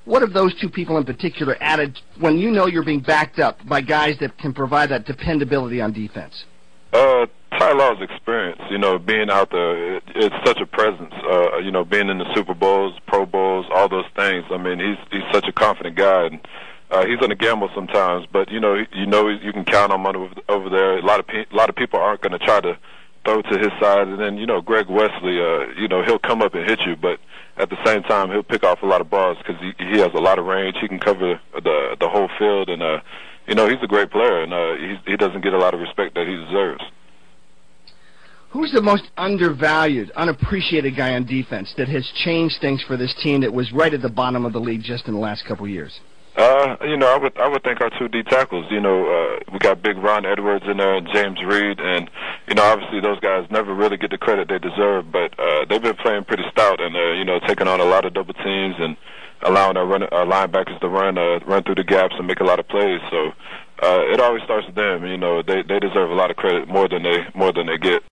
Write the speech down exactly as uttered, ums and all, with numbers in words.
What have those two people in particular added when you know you're being backed up by guys that can provide that dependability on defense? Uh, Ty Law's experience, you know, being out there, it, it's such a presence. Uh, you know, being in the Super Bowls, Pro Bowls, all those things. I mean, he's he's such a confident guy, and uh, he's gonna gamble sometimes. But you know, you know, you can count on him over, over there. A lot of pe- a lot of people aren't gonna try to throw to his side, and then you know, Greg Wesley, uh, you know, he'll come up and hit you, but at the same time, he'll pick off a lot of balls because he he has a lot of range. He can cover the the whole field, and uh, you know, he's a great player, and uh, he he doesn't get a lot of respect that he deserves. Who's the most undervalued, unappreciated guy on defense that has changed things for this team that was right at the bottom of the league just in the last couple of years? Uh, you know, I would I would think our two D tackles. You know, uh, we got big Ron Edwards in there and James Reed, and you know, obviously those guys never really get the credit they deserve, but uh, they've been playing pretty stout and uh, you know, taking on a lot of double teams and allowing our, run, our linebackers to run uh, run through the gaps and make a lot of plays. So uh, it always starts with them. You know, they they deserve a lot of credit more than they more than they get.